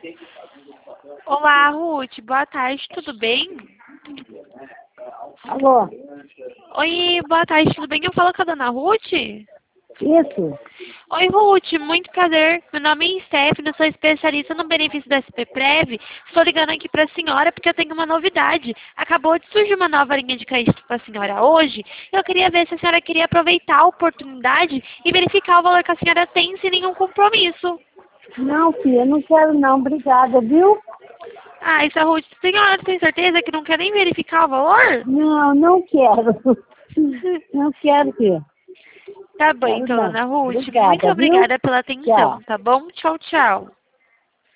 Olá, Ruth. Boa tarde, tudo bem? Alô? Oi, boa tarde, tudo bem? Eu falo com a dona Ruth? Isso? Oi, Ruth, muito prazer. Meu nome é Stephanie, eu sou especialista no benefício da SPPrev. Estou ligando aqui para a senhora porque eu tenho uma novidade. Acabou de surgir uma nova linha de crédito para a senhora hoje. Eu queria ver se a senhora queria aproveitar a oportunidade e verificar o valor que a senhora tem sem nenhum compromisso. Não, filha, não quero não. Obrigada, viu? Ah, isso, Ruth, a senhora tem certeza que não quer nem verificar o valor? Não, não quero. Não quero, filha. Tá bom, Quero então, não. dona Ruth. Muito Obrigada, viu? obrigada pela atenção, Tchau. tá bom? Tchau, tchau.